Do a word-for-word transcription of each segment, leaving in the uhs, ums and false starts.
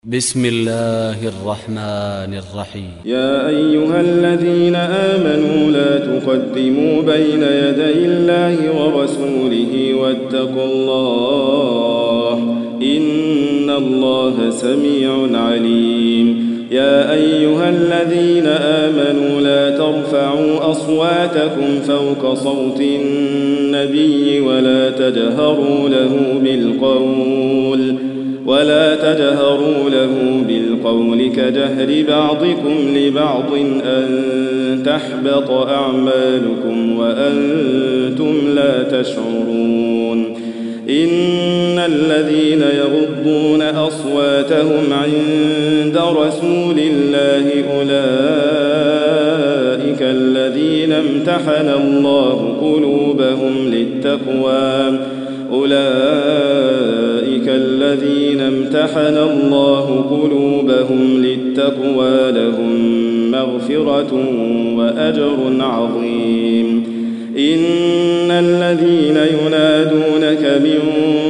بسم الله الرحمن الرحيم. يا أيها الذين آمنوا لا تقدموا بين يدي الله ورسوله واتقوا الله إن الله سميع عليم. يا أيها الذين آمنوا لا ترفعوا أصواتكم فوق صوت النبي ولا تجهروا له بالقول ولا تجهروا له بالقول كجهر بعضكم لبعض أن تحبط أعمالكم وأنتم لا تشعرون. إن الذين يغضون أصواتهم عند رسول الله أولئك الذين امتحن الله قلوبهم للتقوى أولئك الذين امتحن الله قلوبهم للتقوى لهم مغفرة وأجر عظيم. إن الذين ينادونك من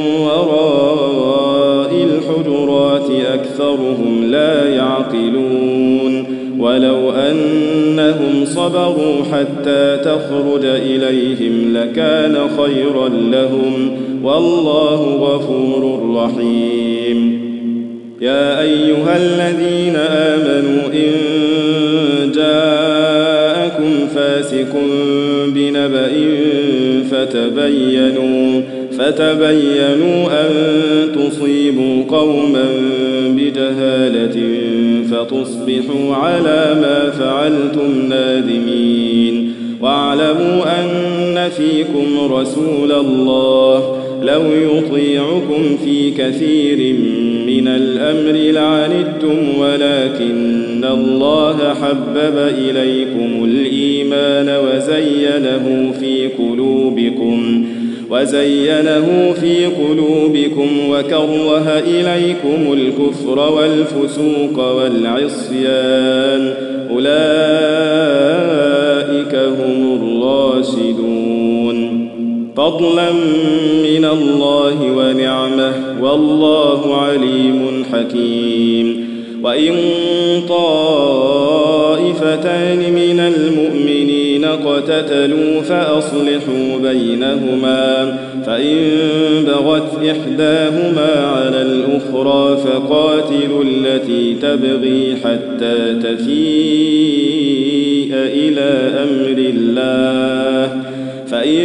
وراء الحجرات أكثرهم لا يعقلون. ولو أنهم صبروا حتى تخرج إليهم لكان خيرا لهم والله غفور رحيم. يا أيها الذين آمنوا إن جاءكم فاسق بنبأ فتبينوا فتبينوا أن تصيبوا قوما بجهالة فتصبحوا على ما فعلتم نادمين. واعلموا أن فيكم رسول الله لو يطيعكم في كثير من الأمر لعنتم ولكن الله حبب إليكم الإيمان وزينه في قلوبكم وزينه في قلوبكم وكره إليكم الكفر والفسوق والعصيان أولئك هم الراشدون فضلا من الله ونعمه والله عليم حكيم. وإن طائفتان من المؤمنين اقتتلوا فأصلحوا بينهما فإن بغت إحداهما على الأخرى فقاتلوا التي تبغي حتى تفيء إلى أمر الله فإن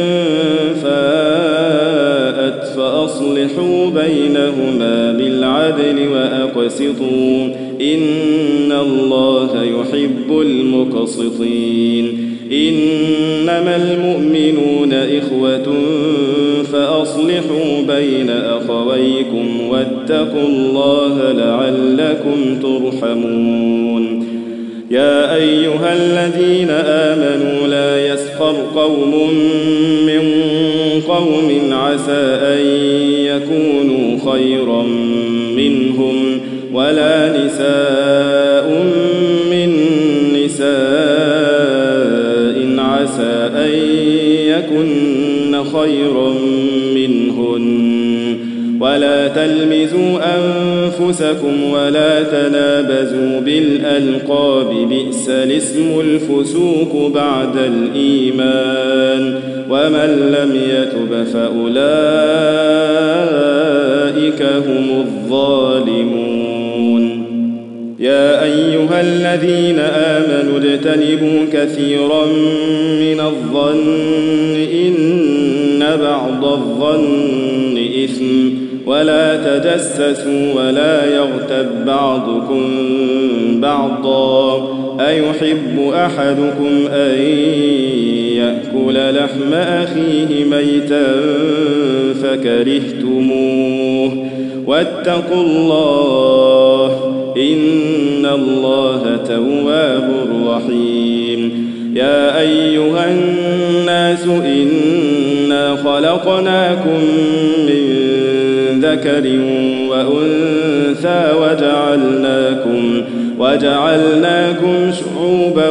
فاءت فأصلحوا بينهما بالعدل وأقسطوا إن الله يحب المقسطين. إنما المؤمنون إخوة فأصلحوا بين أخويكم واتقوا الله لعلكم ترحمون. يا أيها الذين آمنوا لا يسخر قوم من قوم عسى أن يكونوا خيرا منهم ولا نساء من نساء عسى أن يكن خيرا منهن ولا تلمزوا أنفسكم ولا تنابزوا بالألقاب بئس الاسم الفسوق بعد الإيمان ومن لم يتب فأولئك هم الظالمون. يا أيها الذين آمنوا اجتنبوا كثيرا من الظن إن بعض الظن إثم ولا تجسسوا ولا يغتب بعضكم بعضا أيحب أحدكم أن يأكل لحم أخيه ميتا فكرهتموه واتقوا الله إن الله تواب رحيم. يا أيها الناس إنا خلقناكم من ذكر وأنثى وجعلناكم وجعلناكم شعوبا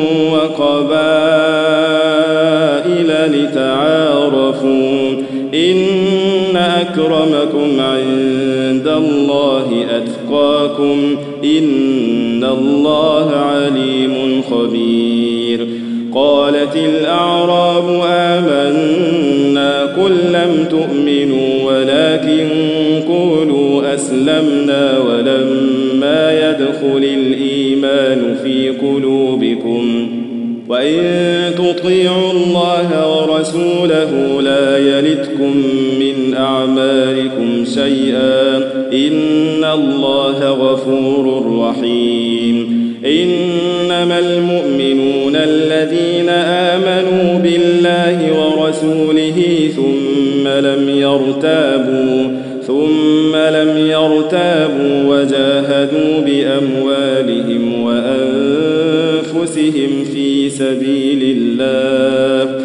وقبائل لتعارفوا إن أكرمكم عند الله أتقاكم إن الله عليم خبير قالت الأعراب آمنا قل لم تؤمنوا ولكن قولوا أسلمنا ولما يدخل الإيمان في قلوبكم وإن تطيعوا الله ورسوله لا يلتكم من أعمالكم شيئا إن الله غفور رحيم إنما المؤمنون الذين آمنوا بالله ورسوله ثم لم يرتابوا ثم لم يرتابوا وجاهدوا بأموالهم وأنفسهم في سبيل الله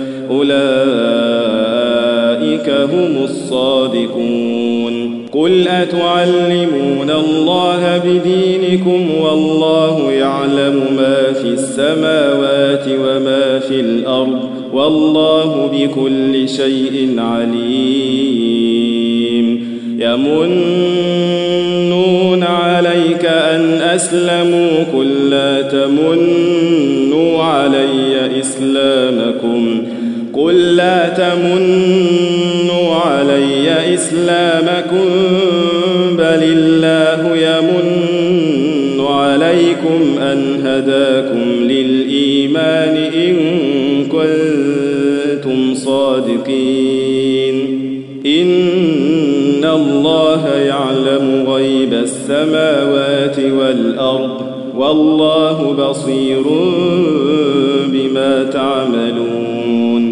أولئك هم الصادقون قل أتعلمون الله بدينكم والله يعلم ما في السماوات وما في الأرض والله بكل شيء عليم يمنون عليك أن أسلموا قل لا تمنوا علي إسلامكم قل لا تمنوا علي إسلامكم بل الله يمن عليكم أن هداكم للإيمان إن كنتم صادقين إن الله يعلم غيب السماوات والأرض والله بصير بما تعملون